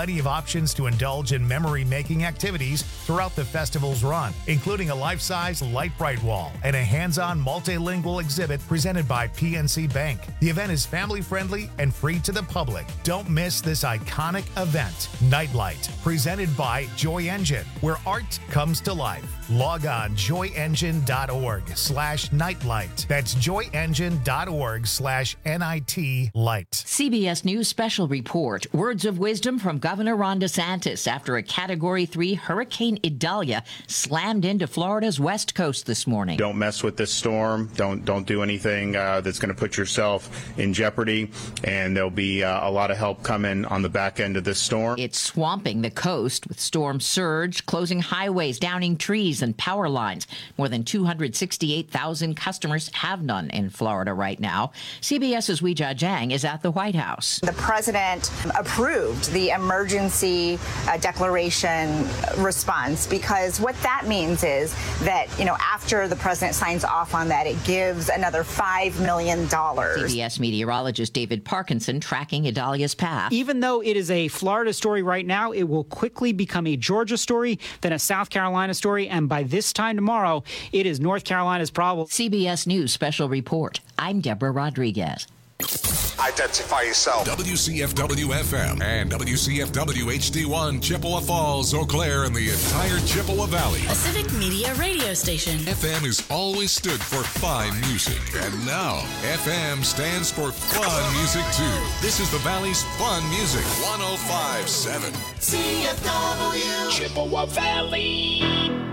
plenty of options to indulge in memory-making activities throughout the festival's run, including a life-size Light Bright wall and a hands-on multilingual exhibit presented by PNC Bank. The event is family-friendly and free to the public. Don't miss this iconic event. Nightlight, presented by Joy Engine, where art comes to life. Log on joyengine.org/nightlight. That's joyengine.org/NIT-light. CBS News Special Report. Words of wisdom from Governor Ron DeSantis after a Category 3 Hurricane Idalia slammed into Florida's west coast this morning. Don't mess with this storm. Don't do anything that's going to put yourself in jeopardy. And there'll be a lot of help coming on the back end of this storm. It's swamping the coast with storm surge, closing highways, downing trees and power lines. More than 268,000 customers have none in Florida right now. CBS's Weijia Jiang is at the White House. The president approved the emergency declaration response because what that means is that, after the president signs off on that, it gives another $5 million. CBS meteorologist David Parkinson tracking Idalia's path. Even though it is a Florida story right now, it will quickly become a Georgia story, then a South Carolina story, and by this time tomorrow, it is North Carolina's problem. CBS News Special Report. I'm Deborah Rodriguez. Identify yourself. WCFW-FM and WCFW-HD1, Chippewa Falls, Eau Claire, and the entire Chippewa Valley. A civic media radio station. FM has always stood for fine music. And now, FM stands for fun music, too. This is the Valley's fun music. 105.7. CFW. Chippewa Valley.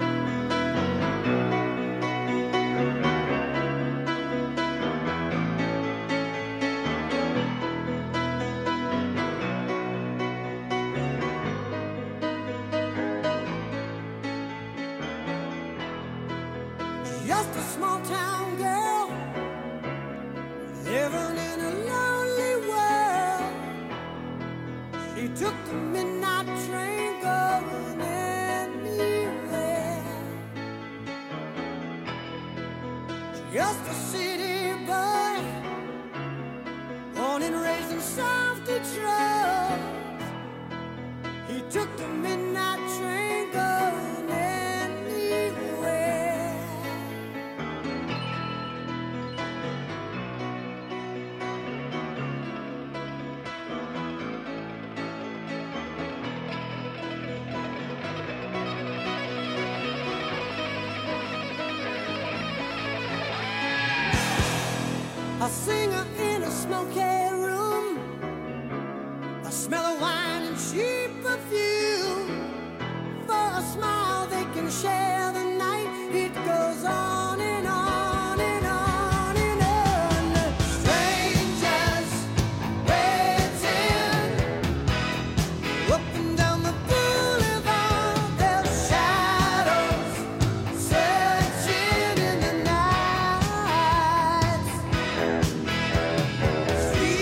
Just a small town girl living in a lonely world. She took the midnight train going anywhere. Just a city boy, born and raised in South Detroit. He took the midnight train going anywhere. A singer in a smoky room, a smell of wine and cheap perfume. For a smile they can share the night. It goes on and on and on and on. Strangers waiting up and down the boulevard. Their shadows searching in the night. Street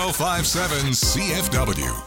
1057 CFW.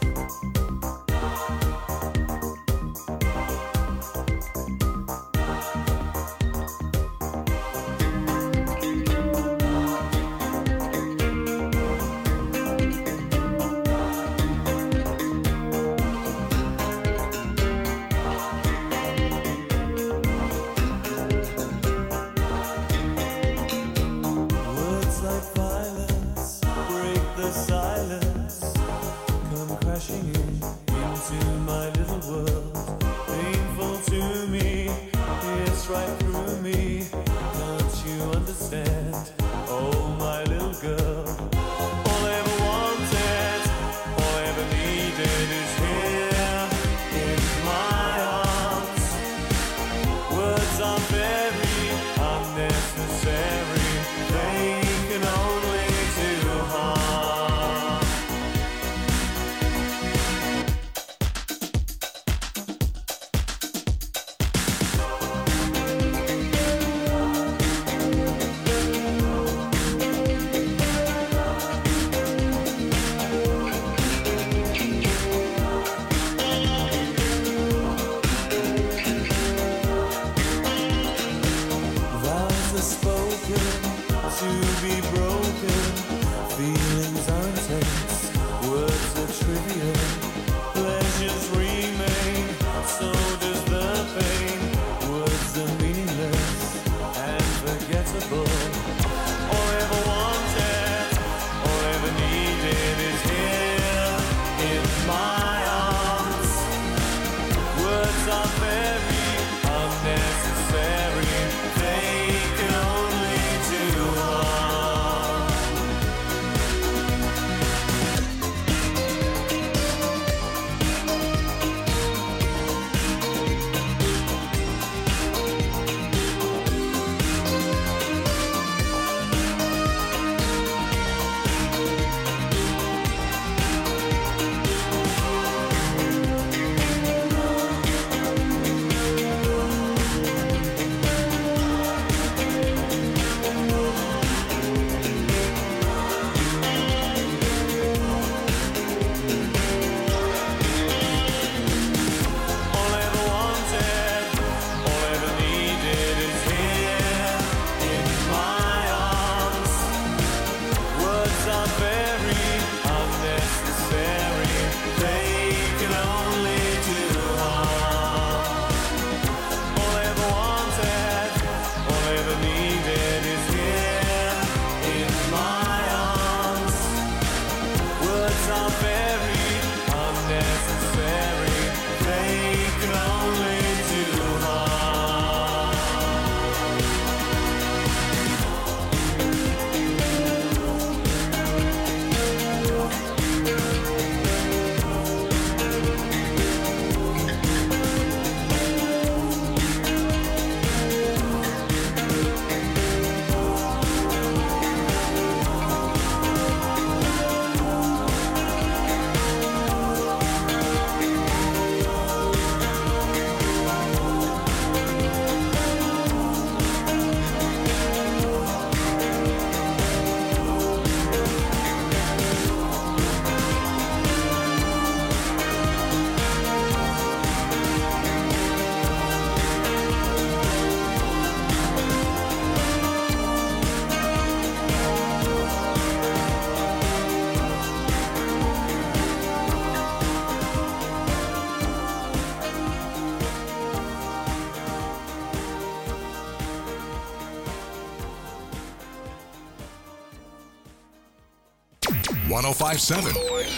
.1057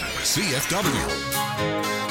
CFW.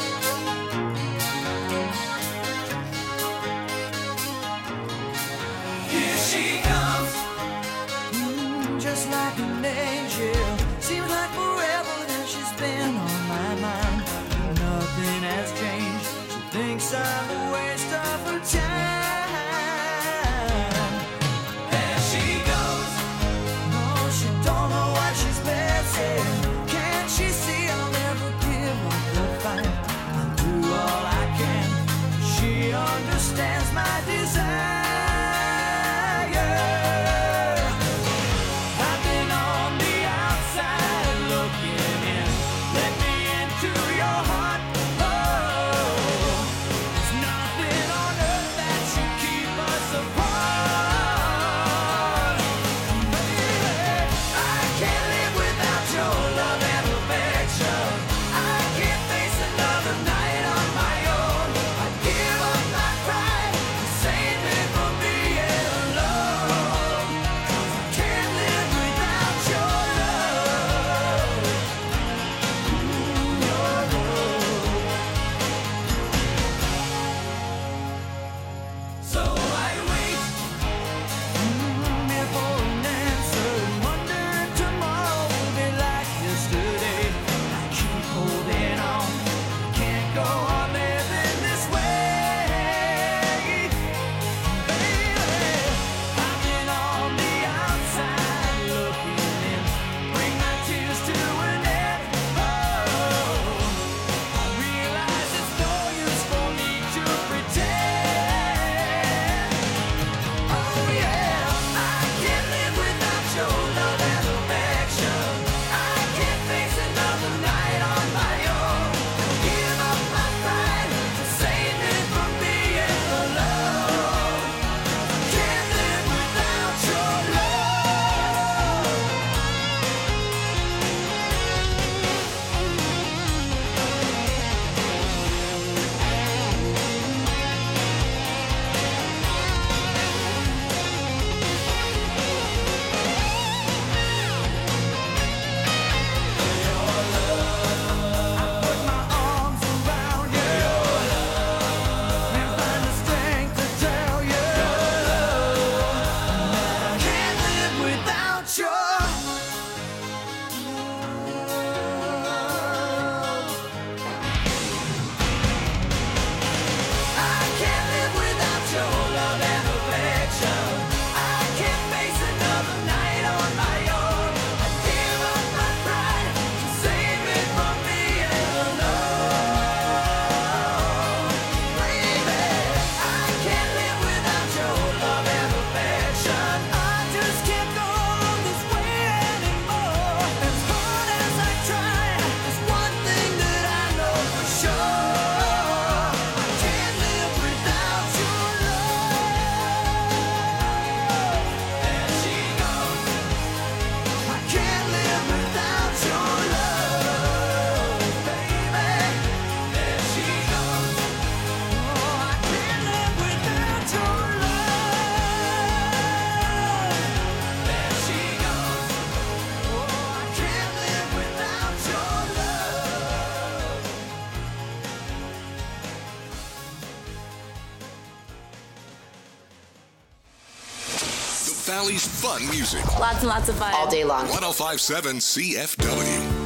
I've been on the outside looking in. Valley's fun music. Lots and lots of fun. All day long. 105.7 CFW.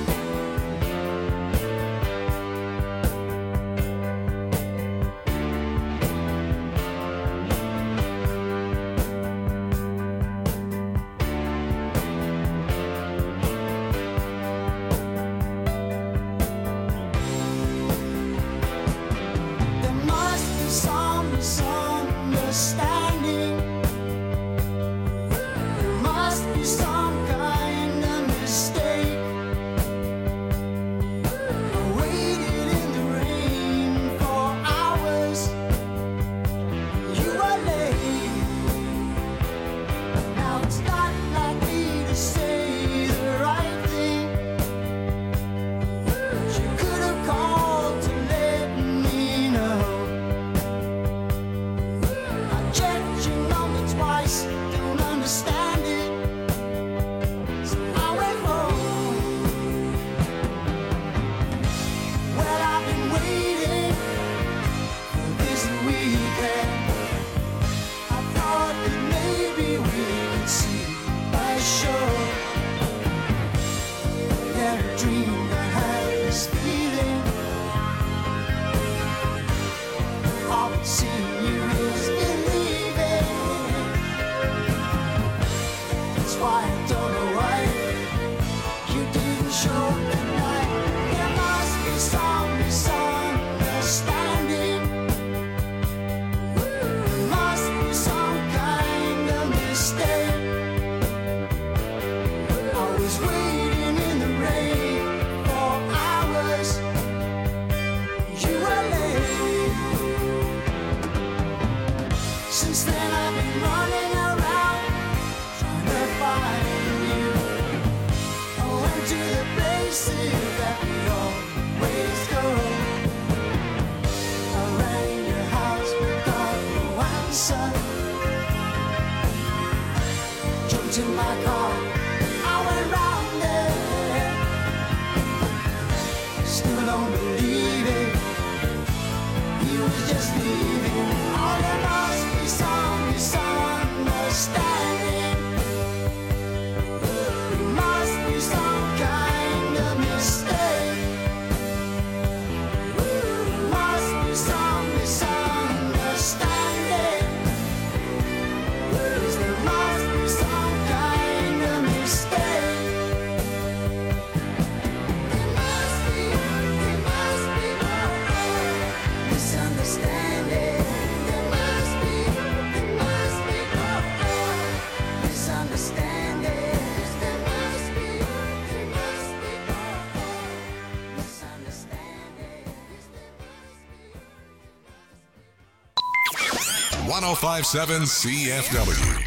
.105.7 CFW.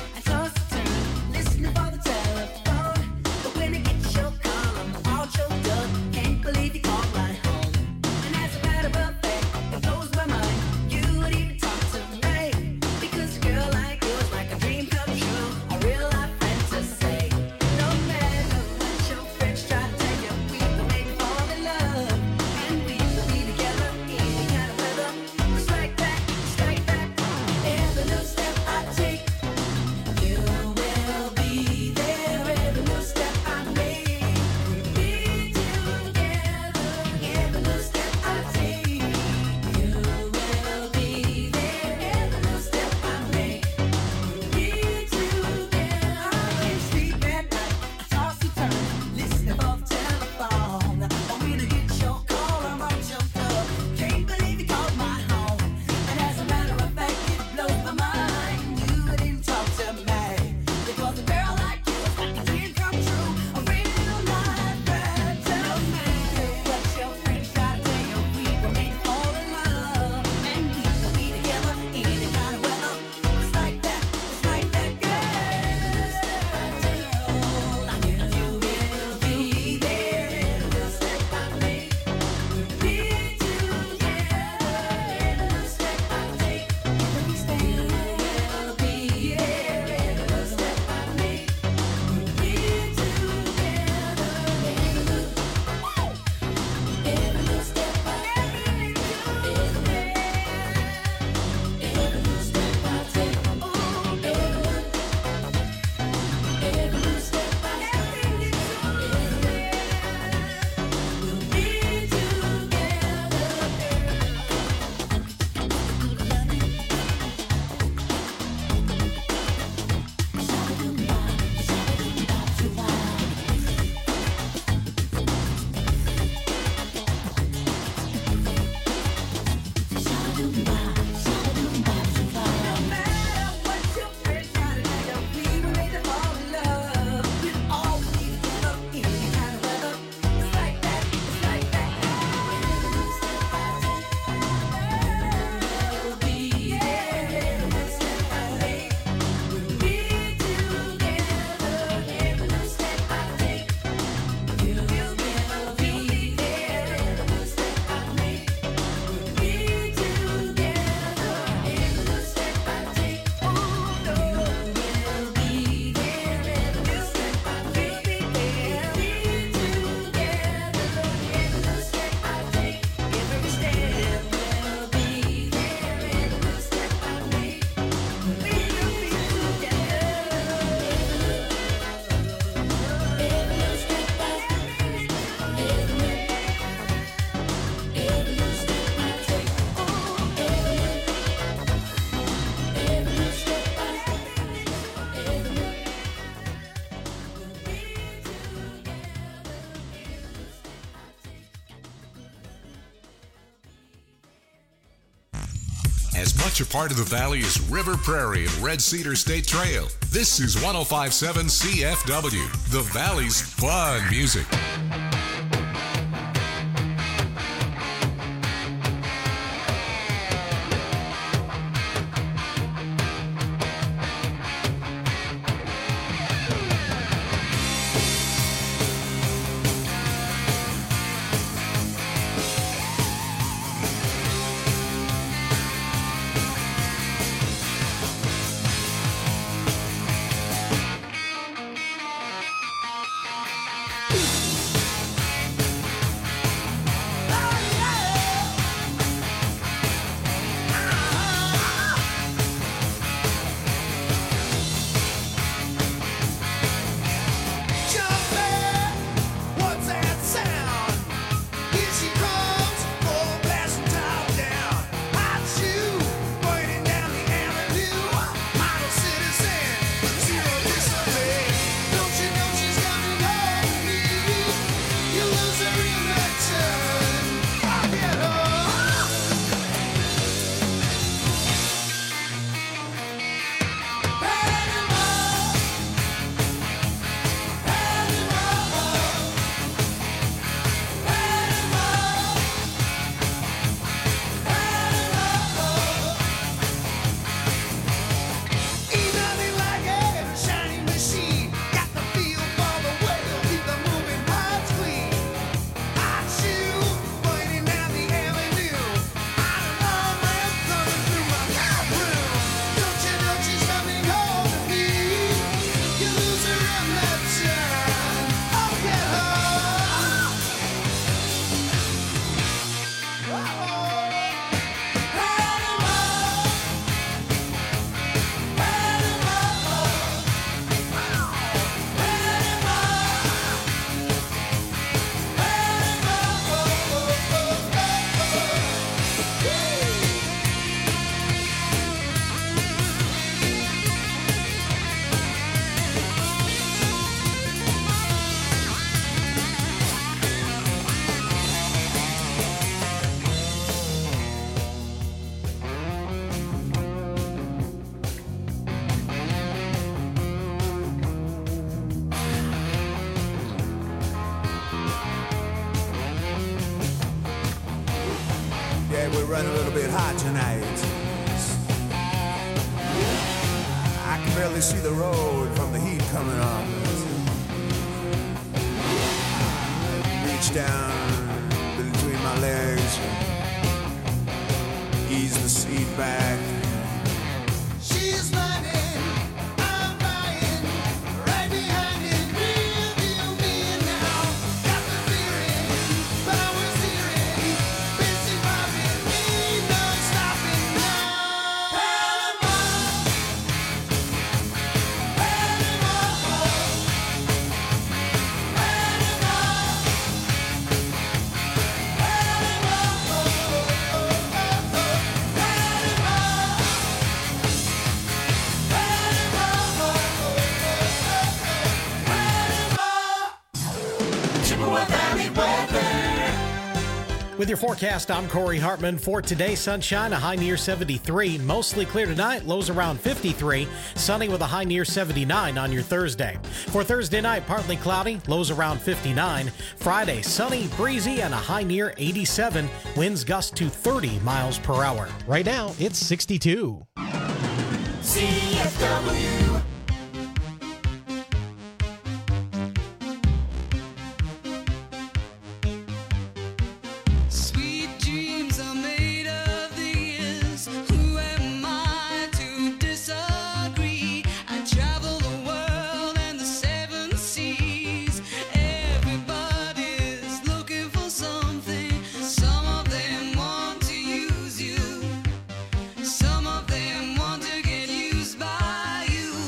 Listening for the telephone, but when I get your call, I'm all choked up. as much a part of the valley as River Prairie and Red Cedar State Trail. This is 105.7 CFW, the Valley's fun music. We're running a little bit hot tonight. I can barely see the road from the heat coming up. Reach down between my legs, ease the seat back. She's running, I'm riding, right behind it, real me now. Got the feeling, power steering, busy robbing me, no stopping now. Panama, With your forecast, I'm Corey Hartman. For today, sunshine, a high near 73. Mostly clear tonight, lows around 53. Sunny with a high near 79 on your Thursday. For Thursday night, partly cloudy, lows around 59. Friday, sunny, breezy, and a high near 87. Winds gust to 30 miles per hour. Right now, it's 62. CFW. Some of them want to get used by you.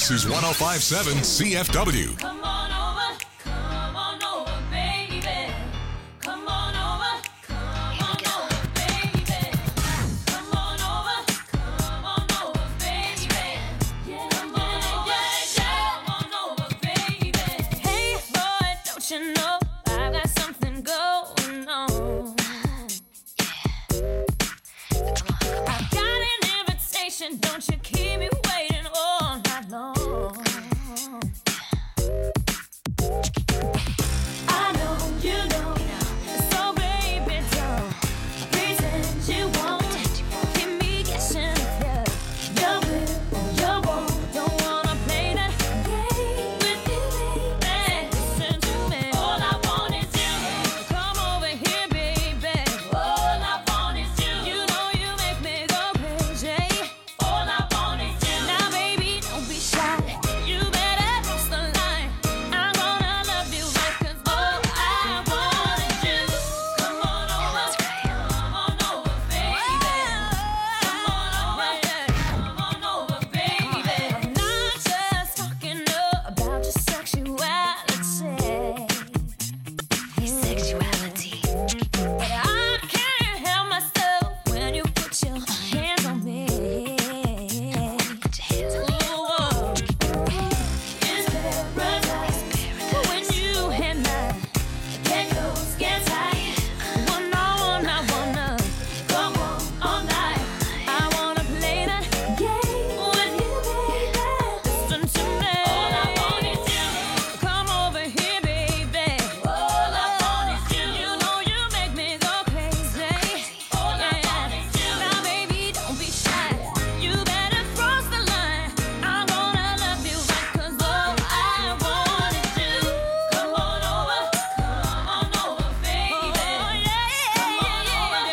This is 105.7 CFW. Come on over, baby. Come on over, baby. Come on over, baby. Yeah, come on over, baby. Hey, boy, don't you know I got something going on? I've got an invitation, don't you keep me waiting all night long. I know you know, so baby don't pretend you won't keep me guessing. You will, you won't, don't wanna play that game with you, baby. Listen to me, all I want is you. Come over here, baby. All I want is you. You know you make me go crazy. All I want is you. Now, baby, don't be shy. You better cross the line. I'm gonna love you right, 'cause all I want is you. Come on over, baby. Come on over, baby. I'm not just talking about your sexuality. But I can't help myself when you put your hands on me. Ooh, it's paradise when you and mine get tight. One on one, I wanna go on all night. I wanna play that game with you, baby. Listen to me. All I want is you. Come over here, baby. All I want is you. You know you make me go crazy. All I want is you. Now, baby, don't be shy. You better cross the line. I'm gonna love you right, 'cause all I want is you. Come on over, baby. Oh, yeah. Come on over,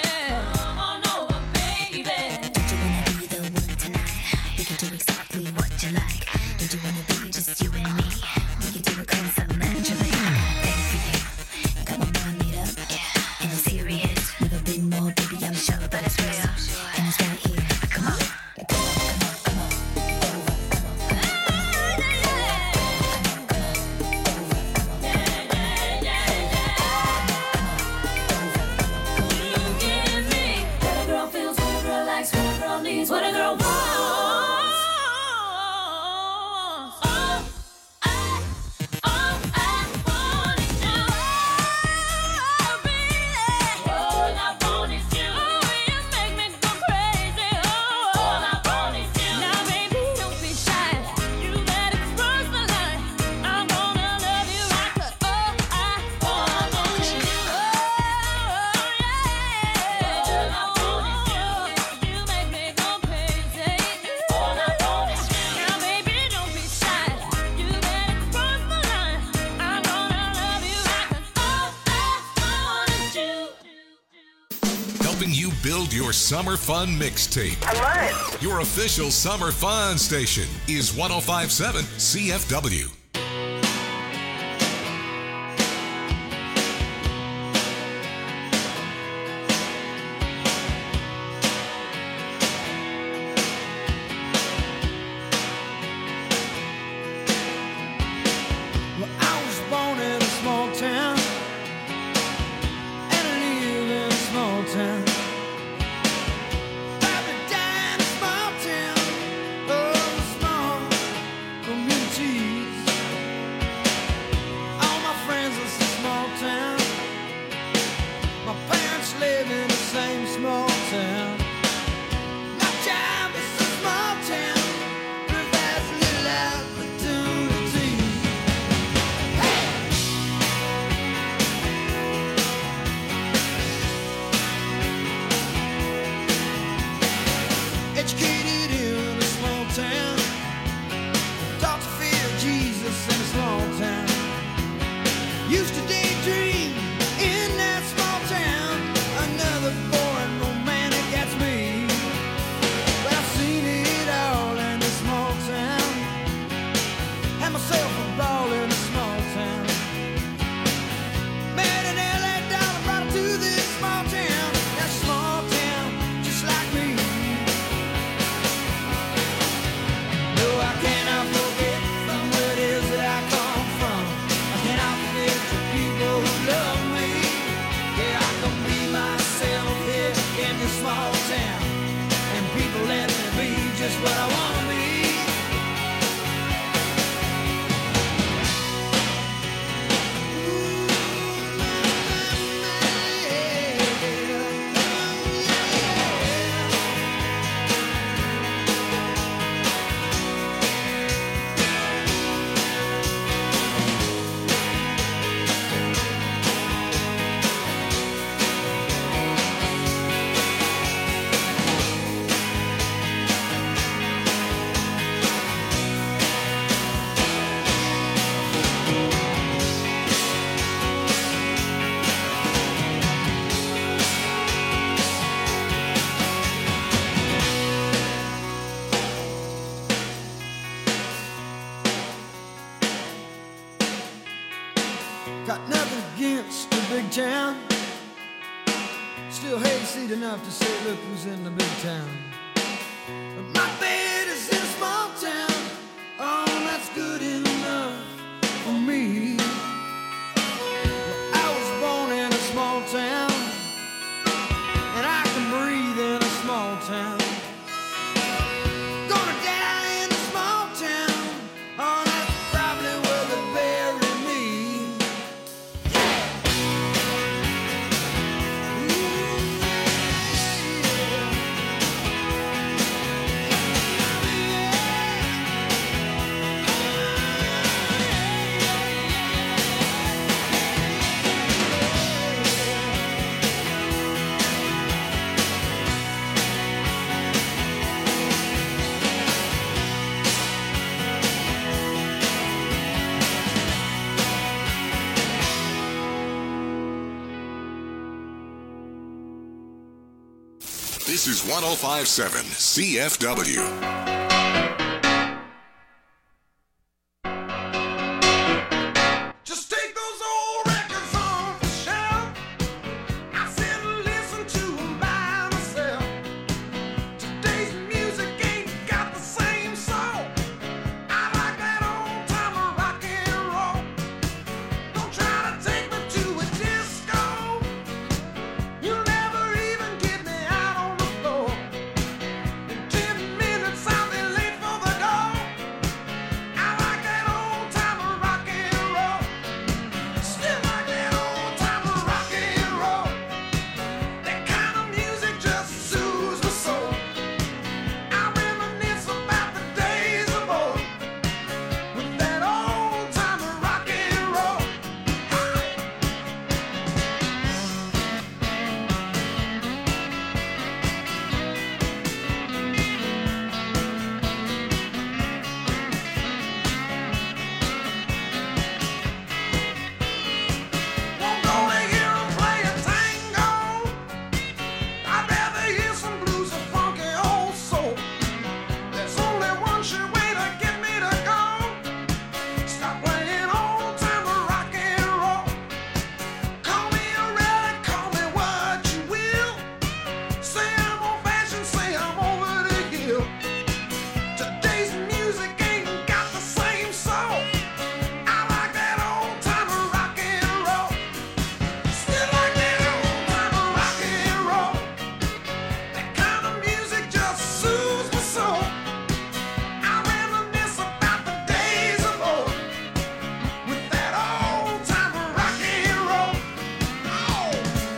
baby. Don't you wanna be the one tonight? We can do exactly what you like. Don't you wanna be just you and me? We can do it cause I'm naturally. Thanks for you. Come on, warm it up. And it's serious. Never been more, baby, I'm sure, but it's real. And it's right here. Come on. You give me what a girl feels, what a girl likes, what a girl needs, what a girl wants. All I want is you. All I want is you. You make me go crazy. All I want is you. Now, baby, don't be shy. You better cross the line. I'm gonna love you right, 'cause all I want is you. You make me go crazy. All I want is you. Now, baby, don't be shy. You better cross the line. I'm gonna love you right, 'cause all I want is you. Helping you build your summer fun mixtape. I love it. Your official summer fun station is 105.7 CFW. Well, I was born in a small town, and I live in a small town. Probably die in a small town, small communities. All my friends are from small town. My parents live in the same small town. My job is a small town, provides little opportunity. Educated in a small town, taught to fear Jesus in a small town. Used to daydream in that small town. Another boring romantic gets me. But I've seen it all in a small town. Had myself a ball in a small town. Met an LA dollar, brought her to this small town. That small town, just like me. No, I cannot forget. Got nothing against the big town. Still hayseed enough to say, look who's in the big town. But my bed is in a small town. Oh, that's good enough for me. Well, I was born in a small town, and I can breathe in a small town. Gonna die in a small town. Oh, that's probably where they bury me. This is 105.7 CFW. Just take those old records off the shelf. I sit and listen to them by myself. Today's music ain't got the same soul. I like that old time of rock and roll. Don't try to take me to a disco. You'll never even get me out on the floor. In 10 minutes I'll be late for the door. I like that old time of rock and roll. Still like that old time of rock and roll. That kind of music just soothes my soul. I reminisce about the days of old with that old time of rock and roll. Won't go to hear 'em play a tango. I'd rather hear some blues or funky old soul. There's only one sure way to get me to go. Stop playing old time of rock and roll. Call me a relic, call me what you will. Say I'm old fashioned, say I'm over the hill. Today's music ain't got the same soul. I like that old time of rock and roll. Still like that old time of rock and roll. That kind of music just soothes my soul. I reminisce about the days of old with that old time of rock and roll. Oh.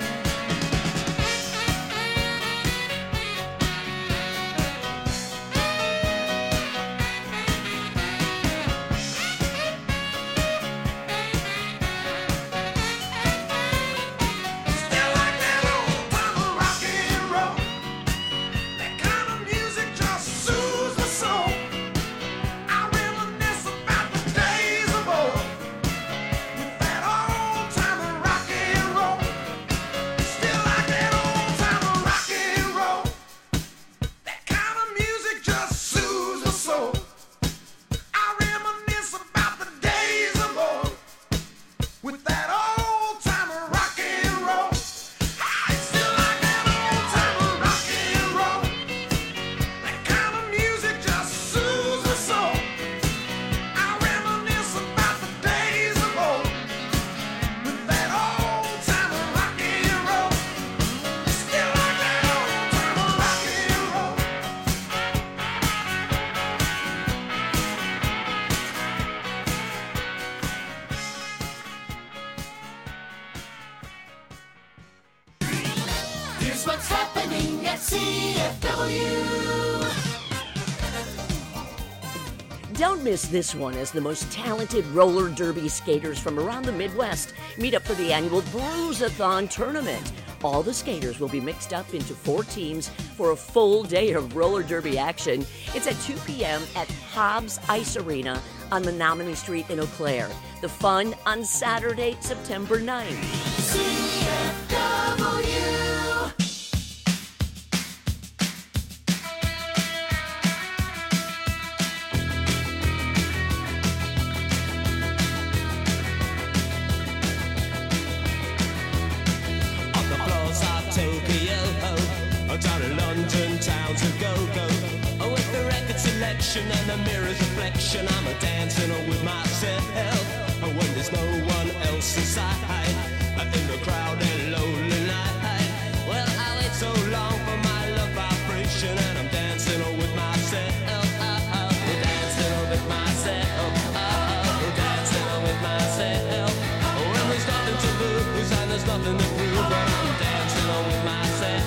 Still like that old time of rock and roll. That kind of music just soothes my soul. I reminisce about the days of old with that old time of rock and roll. Still like that old time of rock and roll. That kind of music just soothes my soul. I reminisce about the days of old with that old time of rock and roll. I still like that old time of rock and roll. That kind of music just soothes my soul. I reminisce about the days of old with that old time of rock and roll. Still like that old time of rock and roll. Here's what's happening at CFW. Don't miss this one as the most talented roller derby skaters from around the Midwest meet up for the annual Bruisathon tournament. All the skaters will be mixed up into 4 teams for a full day of roller derby action. It's at 2 p.m. at Hobbs Ice Arena on Menominee Street in Eau Claire. The fun on Saturday, September 9th. CFW. direction and the mirror's reflection. I'm a dancing with myself when there's no one else inside. In the crowded lonely night. Well, I wait so long for my love vibration, and I'm dancing with myself. Dancing with myself. Dancing with myself. When there's nothing to lose and there's nothing to prove, but I'm dancing with myself.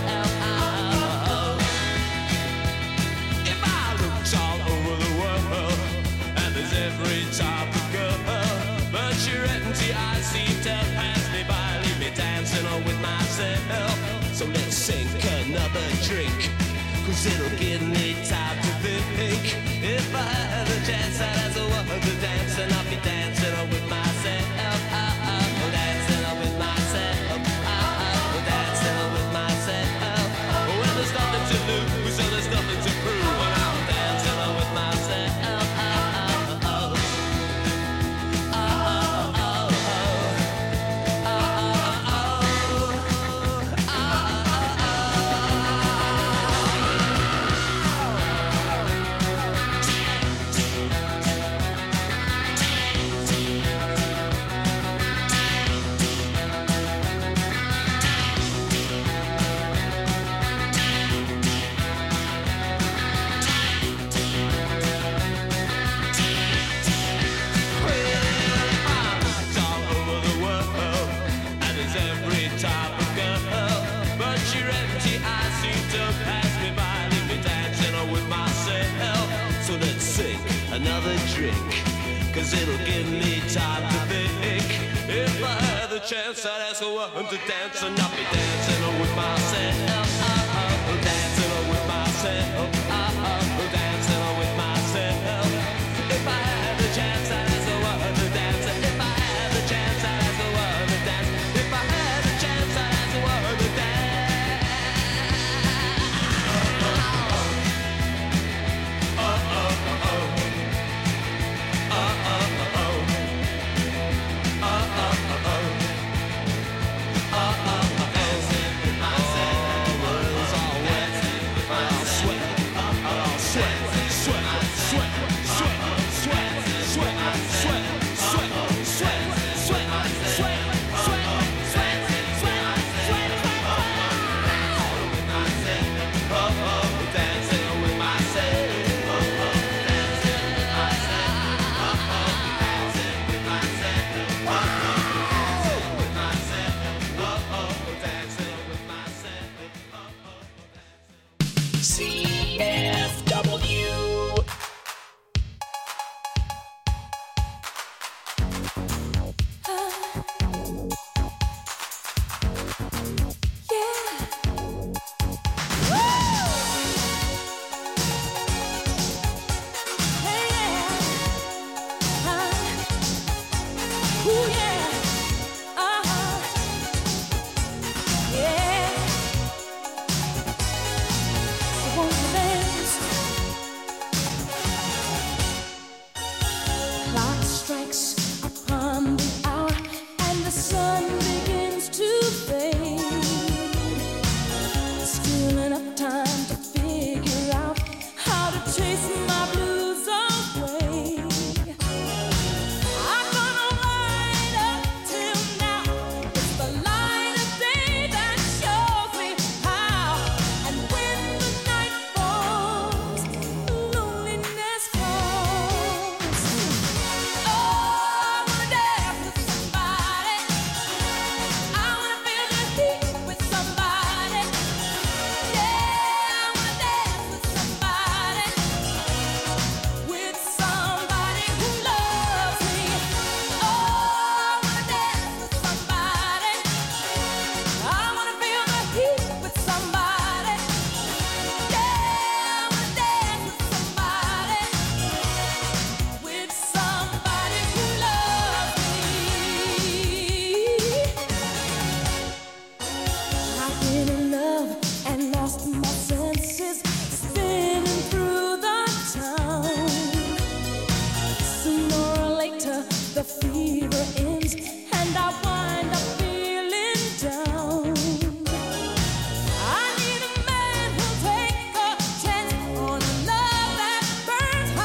If I looked all over the world, and there's every type of girl, but you're empty, I seem to pass me by. Leave me dancing with myself. So let's sink another drink, 'cause it'll give me time to think. If I had a chance, I'd ask a woman to dance, and I'll be dancing with myself. Dancing with myself. Dancing with myself. When there's nothing to lose and there's nothing to prove, and I'm dancing with myself. Another drink, 'cause it'll give me time to think. If I had the chance, I'd ask a woman to dance, and I'll be dancing with myself. Dancing with myself. Dancing with myself. If I had the chance, I'd ask a woman to dance. If I had the chance, I'd ask a woman to dance. If I had the chance, I'd ask a woman to dance. I need a man who'll take a chance on a love that burns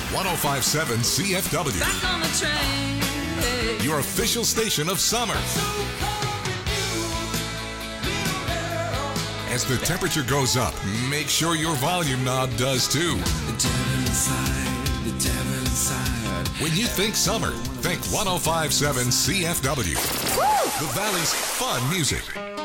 105.7 CFW. Back on the train. Your official station of summer. As the temperature goes up, make sure your volume knob does too. The devil inside, the devil inside. When you think summer, think 105.7 CFW. The Valley's fun music.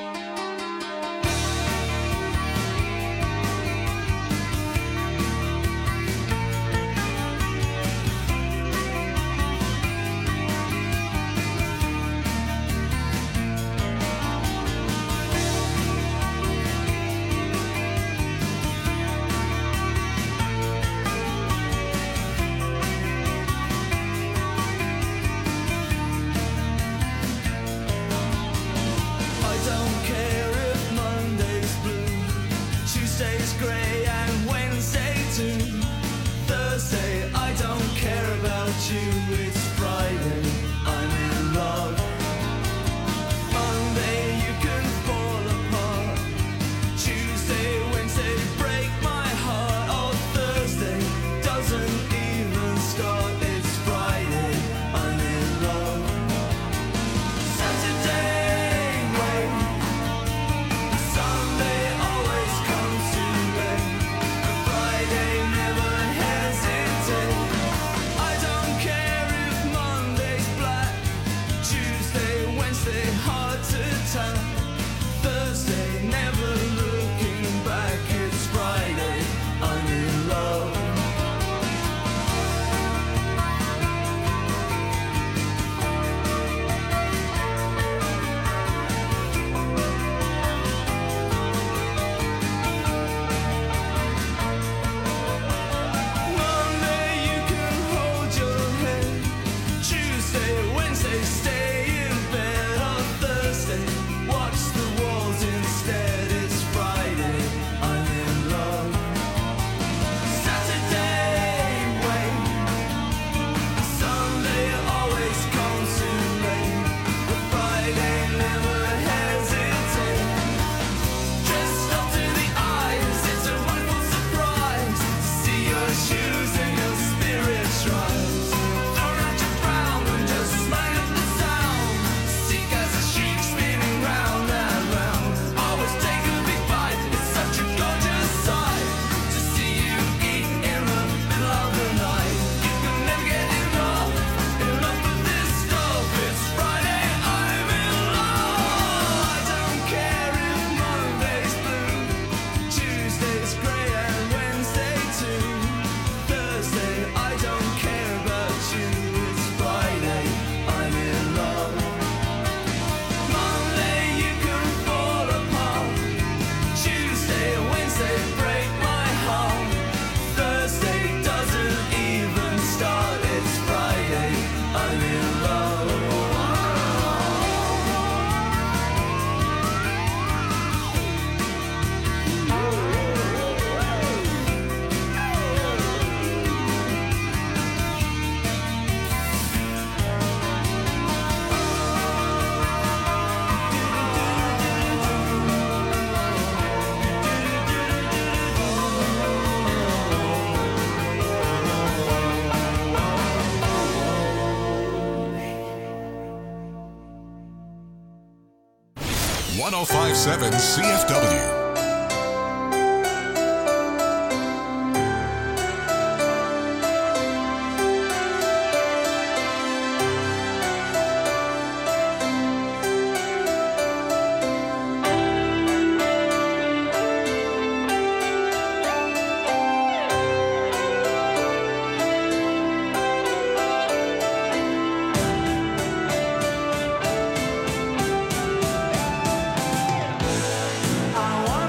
.105.7 CFW. I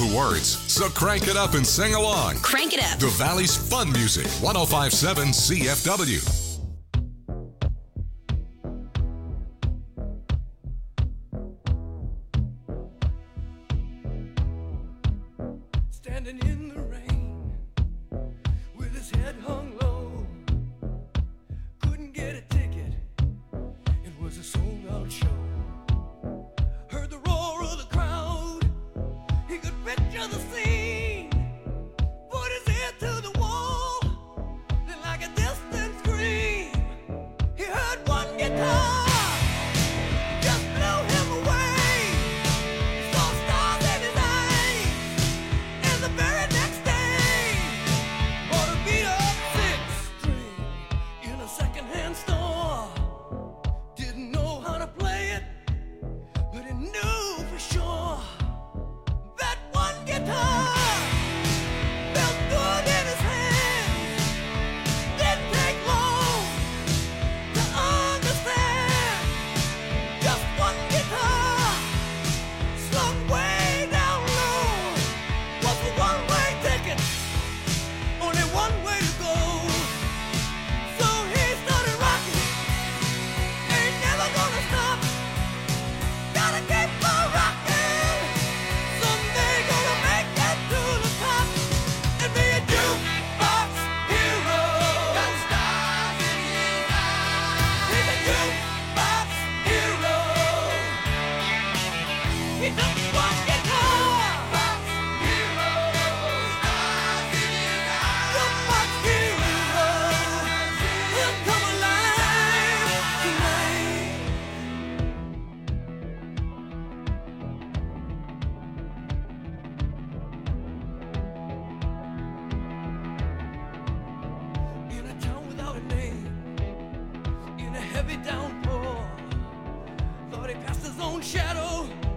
the words, so crank it up and sing along. Crank it up. The Valley's fun music, 105.7 CFW. Standing in the rain with his head hung low, couldn't get a ticket, it was a sold-out show. Heard the roar of the crowd, he could picture the scene, put his ear to the wall, then like a distant scream, he heard one guitar just blew him away. Saw stars in his eyes, and the very next day bought a beat-up six-string in a second-hand store. Didn't know how to play it, but he knew for sure that one guitar felt good in his hands. Didn't take long to understand. Just one guitar slung way down low was a one-way ticket, only one way to go. So he started rocking, ain't never gonna stop. Gotta keep on rocking, someday gonna make it to the top and be a jukebox hero. Got stars in his eyes. He's a jukebox hero. He took one guitar, jukebox hero. Stars in his eyes. Jukebox hero. He'll come alive tonight. In a town without a name, in a heavy downpour, thought he passed his own shadow